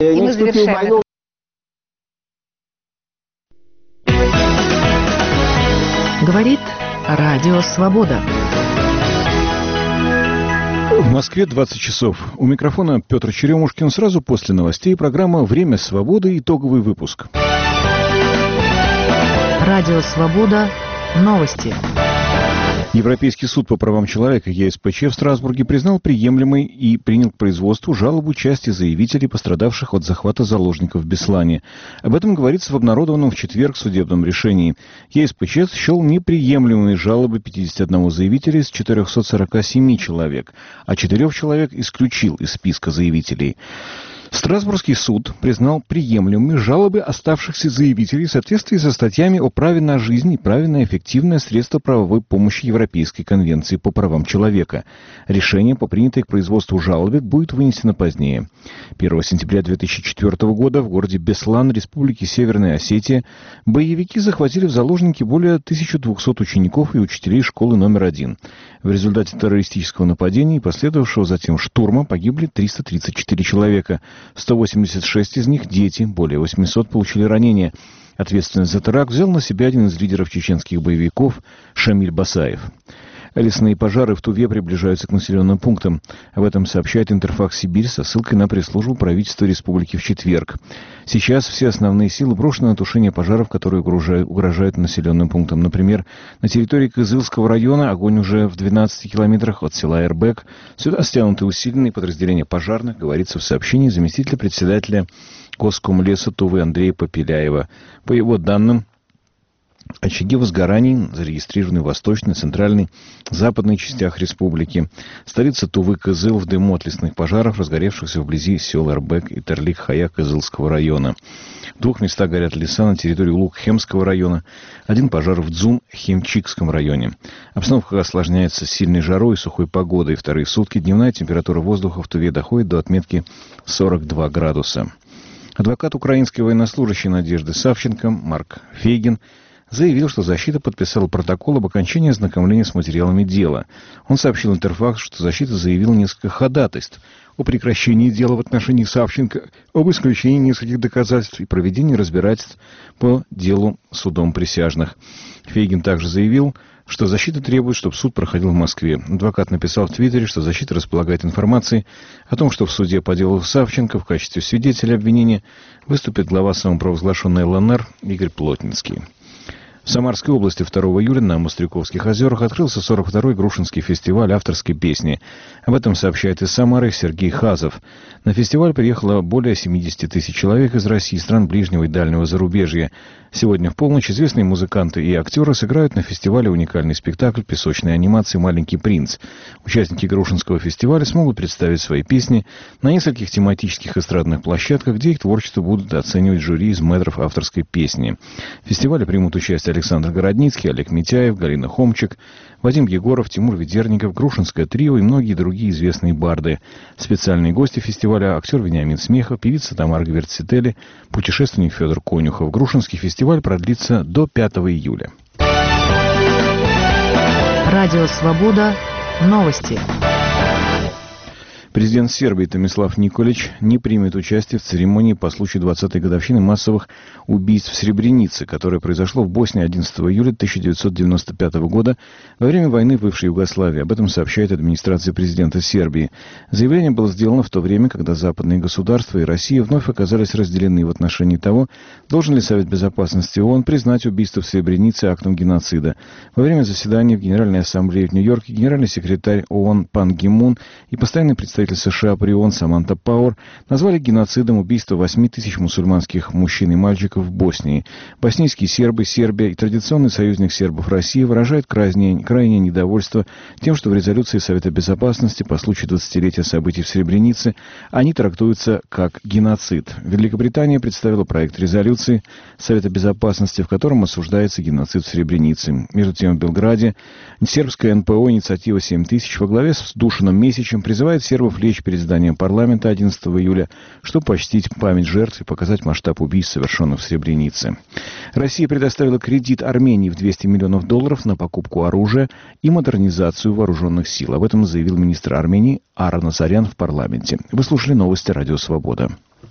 И мы завершаем. Говорит Радио Свобода. В Москве 20 часов. У микрофона Петр Черемушкин. Сразу после новостей программа «Время свободы». Итоговый выпуск. Радио Свобода. Новости. Европейский суд по правам человека ЕСПЧ в Страсбурге признал приемлемой и принял к производству жалобу части заявителей, пострадавших от захвата заложников в Беслане. Об этом говорится в обнародованном в четверг судебном решении. ЕСПЧ счел неприемлемыми жалобы 51 заявителя из 447 человек, а 4 человек исключил из списка заявителей. Страсбургский суд признал приемлемыми жалобы оставшихся заявителей в соответствии со статьями о праве на жизнь и праве на эффективное средство правовой помощи Европейской конвенции по правам человека. Решение по принятой к производству жалобе будет вынесено позднее. 1 сентября 2004 года в городе Беслан, Республики Северная Осетия, боевики захватили в заложники более 1200 учеников и учителей школы номер 1. В результате террористического нападения и последовавшего затем штурма погибли 334 человека. 186 из них – дети, более 800 получили ранения. Ответственность за теракт взял на себя один из лидеров чеченских боевиков Шамиль Басаев. Лесные пожары в Туве приближаются к населенным пунктам. Об этом сообщает Интерфакс-Сибирь со ссылкой на пресс-службу правительства республики в четверг. Сейчас все основные силы брошены на тушение пожаров, которые угрожают населенным пунктам. Например, на территории Кызылского района огонь уже в 12 километрах от села Эрбек. Сюда стянуты усиленные подразделения пожарных, говорится в сообщении заместителя председателя Госкомлеса Тувы Андрея Попеляева. По его данным, очаги возгораний зарегистрированы в восточной, центральной, западной частях республики. Столица Тувы Кызыл в дыму от лесных пожаров, разгоревшихся вблизи сел Эрбек и Терлик-Хая Кызылского района. В 2 местах горят леса на территории Лук-Хемского района. 1 пожар в Дзум-Хемчикском районе. Обстановка осложняется сильной жарой и сухой погодой. Вторые сутки дневная температура воздуха в Туве доходит до отметки 42 градуса. Адвокат украинской военнослужащей Надежды Савченко Марк Фейгин заявил, что защита подписала протокол об окончании ознакомления с материалами дела. Он сообщил Интерфакс, что защита заявила несколько ходатайств о прекращении дела в отношении Савченко, об исключении нескольких доказательств и проведении разбирательств по делу судом присяжных. Фейгин также заявил, что защита требует, чтобы суд проходил в Москве. Адвокат написал в Твиттере, что защита располагает информацией о том, что в суде по делу Савченко в качестве свидетеля обвинения выступит глава самопровозглашенной ЛНР Игорь Плотницкий. В Самарской области 2 июля на Мостряковских озерах открылся 42-й Грушинский фестиваль авторской песни. Об этом сообщает из Самары Сергей Хазов. На фестиваль приехало более 70 тысяч человек из России, стран ближнего и дальнего зарубежья. Сегодня в полночь известные музыканты и актеры сыграют на фестивале уникальный спектакль песочной анимации «Маленький принц». Участники Грушинского фестиваля смогут представить свои песни на нескольких тематических эстрадных площадках, где их творчество будут оценивать жюри из мэтров авторской песни. В фестивале примут участие Александр Городницкий, Олег Митяев, Галина Хомчик, Вадим Егоров, Тимур Ведерников, Грушинское трио и многие другие известные барды. Специальные гости фестиваля – актер Вениамин Смехов, певица Тамара Гвердцители, путешественник Федор Конюхов. Грушинский фестиваль продлится до 5 июля. Радио Свобода. Новости. Президент Сербии Томислав Николич не примет участие в церемонии по случаю 20-й годовщины массовых убийств в Сребренице, которое произошло в Боснии 11 июля 1995 года во время войны в бывшей Югославии. Об этом сообщает администрация президента Сербии. Заявление было сделано в то время, когда западные государства и Россия вновь оказались разделены в отношении того, должен ли Совет Безопасности ООН признать убийство в Сребренице актом геноцида. Во время заседания в Генеральной Ассамблее в Нью-Йорке генеральный секретарь ООН Пан Ги Мун и постоянный представитель США при ООН Саманта Пауэр назвали геноцидом убийство 8 тысяч мусульманских мужчин и мальчиков в Боснии. Боснийские сербы, Сербия и традиционный союзник сербов Россия выражают крайнее недовольство тем, что в резолюции Совета Безопасности по случаю 20-летия событий в Сребренице они трактуются как геноцид. Великобритания представила проект резолюции Совета Безопасности, в котором осуждается геноцид в Сребренице. Между тем в Белграде сербская НПО «Инициатива 7000» во главе с Душаном Месичем призывает сербов лечь перед зданием парламента 11 июля, чтобы почтить память жертв и показать масштаб убийств, совершенных в Сребренице. Россия предоставила кредит Армении в $200 миллионов на покупку оружия и модернизацию вооруженных сил. Об этом заявил министр Армении Ара Назарян в парламенте. Вы слушали новости Радио Свобода.